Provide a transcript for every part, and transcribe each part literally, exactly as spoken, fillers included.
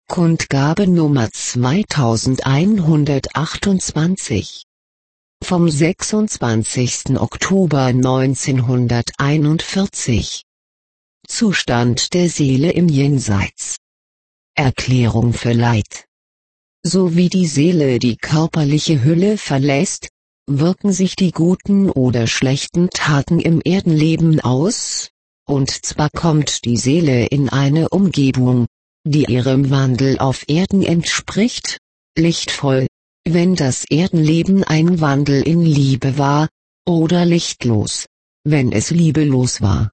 Kundgabe Nummer zweitausendeinhundertachtundzwanzig. Vom sechsundzwanzigsten Oktober neunzehnhunderteinundvierzig. Zustand der Seele im Jenseits. Erklärung für Leid. So wie die Seele die körperliche Hülle verlässt, wirken sich die guten oder schlechten Taten im Erdenleben aus, und zwar kommt die Seele in eine Umgebung, die ihrem Wandel auf Erden entspricht, lichtvoll, wenn das Erdenleben ein Wandel in Liebe war, oder lichtlos, wenn es liebelos war.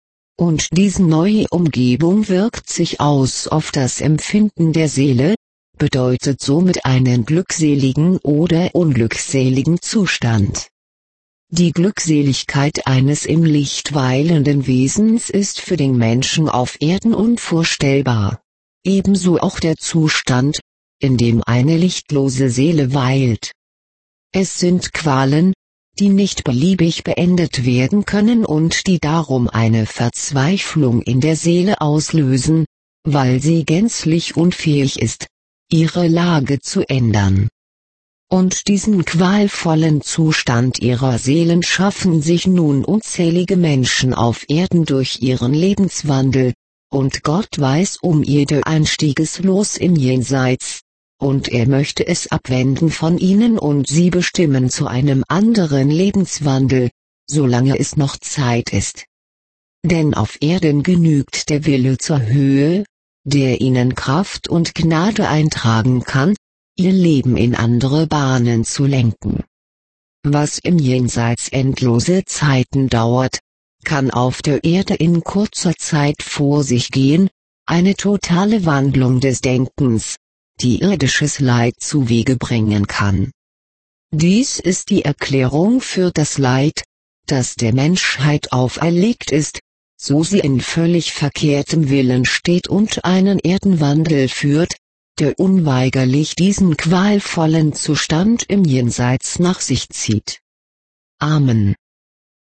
Und diese neue Umgebung wirkt sich aus auf das Empfinden der Seele, bedeutet somit einen glückseligen oder unglückseligen Zustand. Die Glückseligkeit eines im Licht weilenden Wesens ist für den Menschen auf Erden unvorstellbar. Ebenso auch der Zustand, in dem eine lichtlose Seele weilt. Es sind Qualen, die nicht beliebig beendet werden können und die darum eine Verzweiflung in der Seele auslösen, weil sie gänzlich unfähig ist, ihre Lage zu ändern. Und diesen qualvollen Zustand ihrer Seelen schaffen sich nun unzählige Menschen auf Erden durch ihren Lebenswandel, und Gott weiß um jede Einstiegeslos im Jenseits, und er möchte es abwenden von ihnen und sie bestimmen zu einem anderen Lebenswandel, solange es noch Zeit ist. Denn auf Erden genügt der Wille zur Höhe, der ihnen Kraft und Gnade eintragen kann, ihr Leben in andere Bahnen zu lenken. Was im Jenseits endlose Zeiten dauert, kann auf der Erde in kurzer Zeit vor sich gehen, eine totale Wandlung des Denkens, die irdisches Leid zuwege bringen kann. Dies ist die Erklärung für das Leid, das der Menschheit auferlegt ist, so sie in völlig verkehrtem Willen steht und einen Erdenwandel führt, der unweigerlich diesen qualvollen Zustand im Jenseits nach sich zieht. Amen.